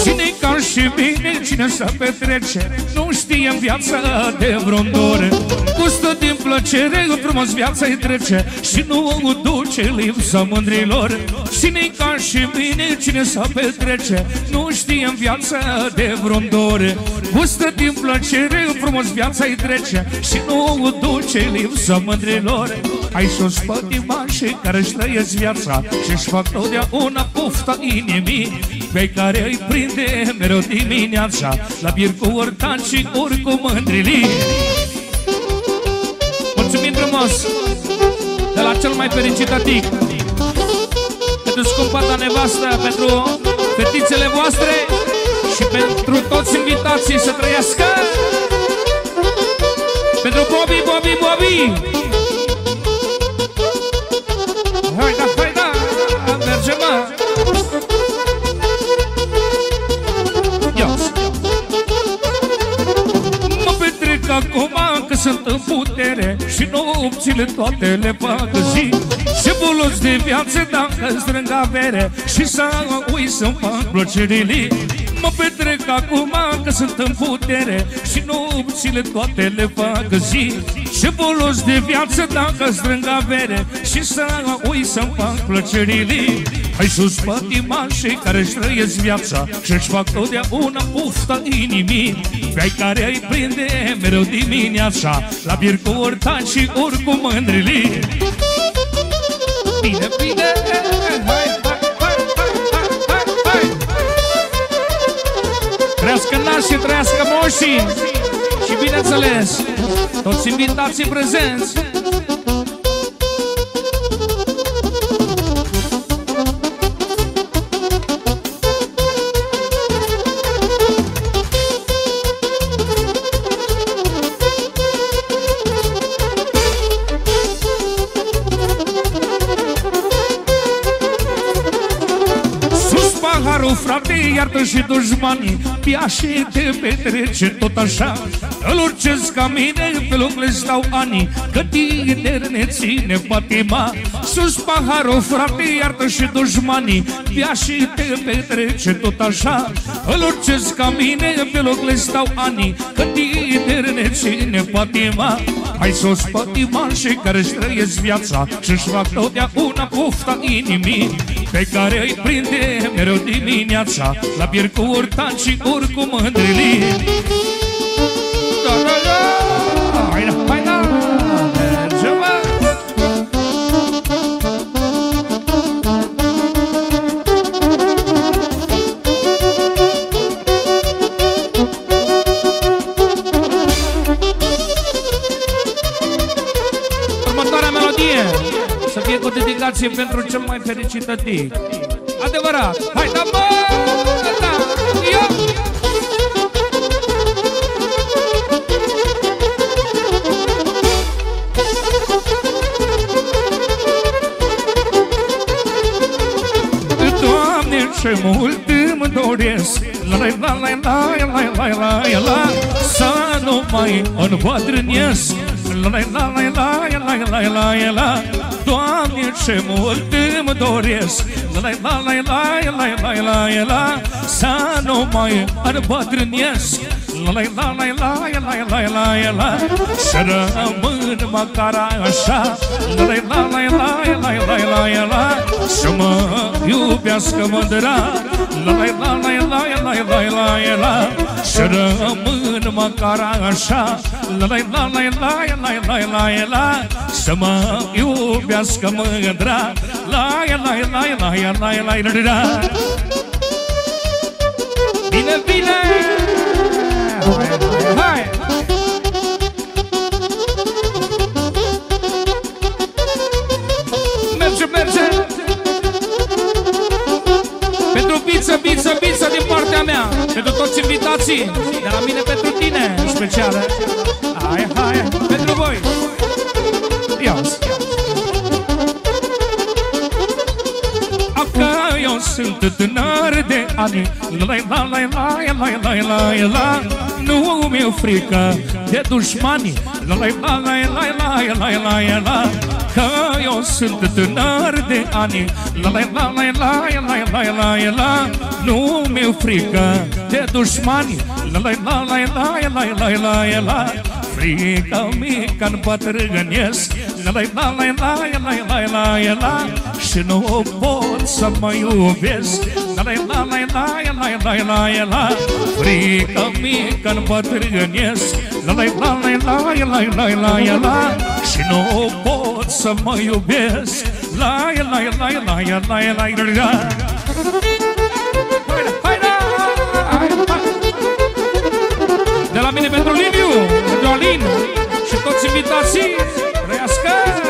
Cine ca și bine, cine să petrece, nu știe în viața de vreun dor. Gustă din plăcere, frumos viața-i trece și nu duce lipsa mândrilor. Cine ca și bine, cine să petrece, nu știe în viața de vreun dor. Gustă din plăcere, frumos viața-i trece și nu duce lipsa mândrilor. Hai sus pătimașii care-și trăiesc viața și-și fac totdeauna pufta inimii, pe care îi prinde mereu dimineața la bir cu ortan și ori cu mândrilii. Mulțumim frumos de la cel mai fericit tatic, pentru scumpata nevastă, pentru fetițele voastre și pentru toți invitații să trăiască. Pentru Bobby, Bobby, Bobby. Hai da, hai da, mergem mă. Mă petrec acum că sunt în putere și nopțile toate le fac zi. Ce folos de viață dacă strâng avere și să uit să-mi fac plăcerile. Mă petrec acum că sunt în putere și nopțile toate le fac zi. Ce folos de viață dacă strâng avere și să uit să-mi fac plăcerile. Hai sus pătimașii care-și trăiesc viața și-și fac totdeauna pufta inimii, pe care îi prinde mereu dimineața la bir cu ortan și ori cu mândrilii. Bine, bine, hai, hai, hai, hai, hai, hai. Trăiască nașii, trăiască moșii și bineînțeles toți invitații prezenți. Frate, iartă și dușmanii, bea și te petrece tot așa. Îl urcesc ca mine, pe loc le stau ani, că tineri ne ține patima. Sus paharul, frate, iartă și dușmanii, bea și te petrece tot așa. Îl urcesc ca mine, pe loc le stau ani, că tineri ne ține patima. Hai sus pătimașii care-și trăiesc viața și-și fac totdeauna pufta inimii, pe care îi prinde mereu dimineața la bir cu ortan și ori cu mândrilii. Da, da, da, hai da, hai da, mergem mă. Următoarea melodie să fie cu dedicație pentru cel mai fericit tătic. Adevărat, hai da mă, da, eu. Doamne, ce mult îmi doresc, la la la la la la la la la, să nu mai îmbătrânesc, la la la la la la la la la. Doamne, ce mult îmi doresc, la la la la la la la la, să nu mai îmbătrânesc, la la la la la la la la, să rămân măcar așa, la la la la la la la, să mă iubească mândra, la la la la la la la la, să rămân măcar așa, la la la la la la la, să mă iubească mândra, la la la la la la la. Bine, bine! Hai! Merge, merge! Pentru pizza, pizza, pizza din partea mea, pentru toți invitații, de la mine pentru tine, în special. Hai, hai, pentru voi! Ia-ți! Că eu sunt tânăr de ani, la la la la la la la la, nu mi-e frică de dușmani, la la la la la la la la la. că eu sunt tânăr de ani. La la la la la la la la la. Nu mi-e frică de dușmani. La la la la la la la la la. Frică mică împătrânesc. La la la la la la la la. Și nu pot să mă iubesc. La la la la la la la la. Frică mică împătrânesc. La la la la la la la la. Și nu pot să mă iubesc. La la la la la la la. De la mine pentru Liviu, pentru Alin și toți invitații, trăiască!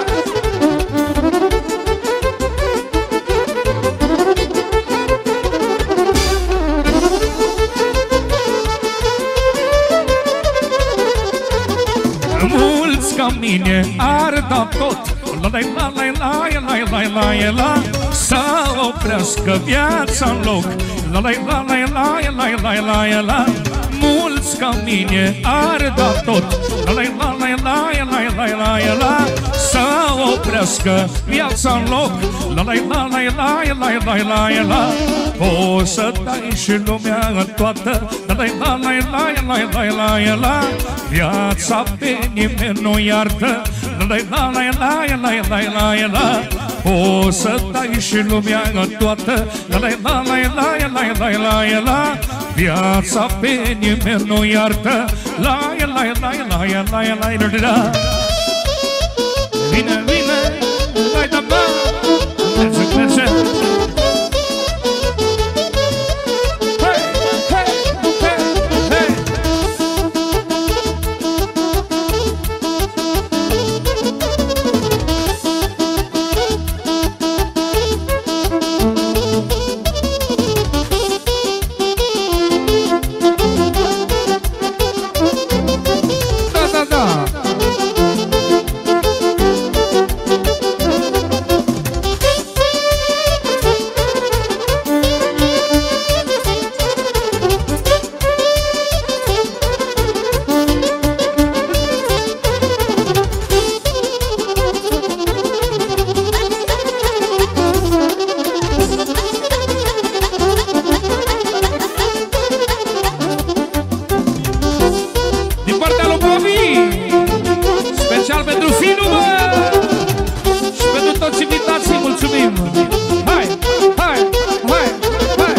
Mulți ca mine ar da tot, la la la la la la la la, să oprească viața în loc, la la la la la la la la. Mulți ca mine ar da tot, la la la la la la la la, să oprească viața în loc, la la la la la la la la. O să dai și lumea toată, la la la la la la la la. Viața pe nimeni nu iartă, la la la la la la la la. O să dai și lumea toată, la la la la la la la la. Viața pe nimeni nu iartă, la la la la la la la. Vine, vine, hai da bă, merge, merge. Hei, hei, hei, hei. Special pentru Finu, bă! Și pentru toți invitații, mulțumim! Hai, hai, hai, hai!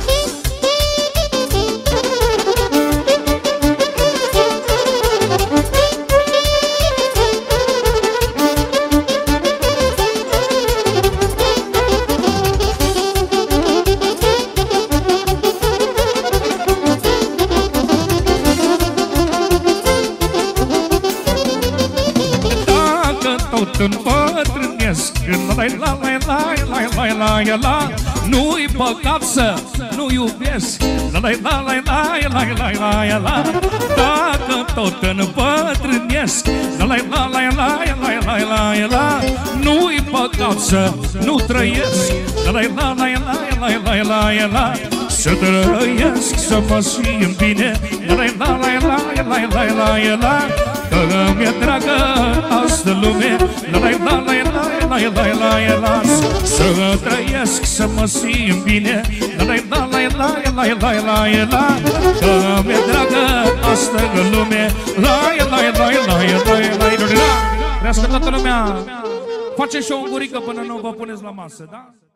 Tot îmbătrânesc, la la la la la la la la. Nu-i păcat să nu iubesc, la la la la la la la la. Dacă tot îmbătrânesc, la la la la la la la la. Nu-i păcat să nu trăiesc, la la la la la la la. Să trăiesc, să mă simt bine, la la la la la la la. Că mi-e dragă astă lume, la la la la la la la la. Să trăiesc, să mă simt bine, la la la la la la la. Că mi-e dragă astă lume, la la la la la la. Trească toată lumea, faceți și o ungurică până nu vă puneți la masă, da?